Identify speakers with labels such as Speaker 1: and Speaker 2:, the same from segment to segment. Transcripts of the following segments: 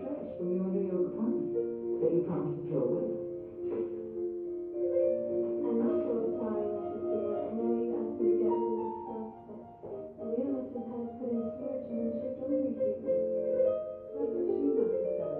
Speaker 1: trash from your New York apartment that you promised to throw away.
Speaker 2: I'm so sorry, Mrs. Beer. I know you asked me to get rid of the stuff, but Leah must have had it put in storage and then shipped over here.
Speaker 1: That's what she must have done.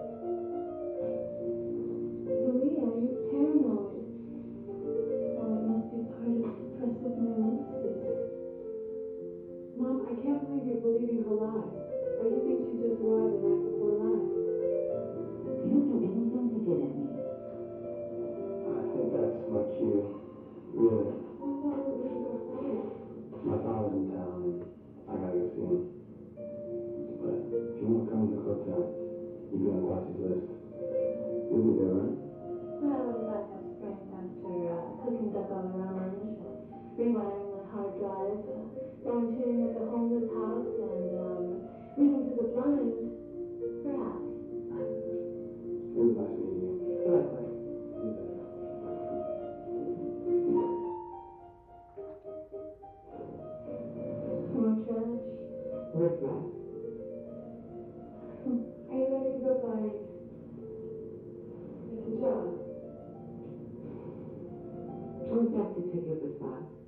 Speaker 2: Leah, you're paranoid. Oh, it must be part of depressive neurosis.
Speaker 3: Mom, I can't believe you're believing her lies. Like you think she just arrived the night before last.
Speaker 1: He'll do anything to get at me.
Speaker 4: I think that's my cue. Really.
Speaker 3: Oh, I thought we were going to go home.
Speaker 4: My father's in town, and I gotta go see him. But if you want to come to the club tonight, you'd be on Guasi's list. You'll be there, right?
Speaker 2: Well, what if I have strength after cooking duck au l'orange, rewiring my hard drive, volunteering at the homeless house, and reading through the blind? Perhaps.
Speaker 4: It was nice meeting you.
Speaker 1: Likewise.
Speaker 4: You bet.
Speaker 2: More trash.
Speaker 1: Riff-raff.
Speaker 3: Are you ready to go, Clarice? Mr. John.
Speaker 1: I'll be back to pick you up at 5.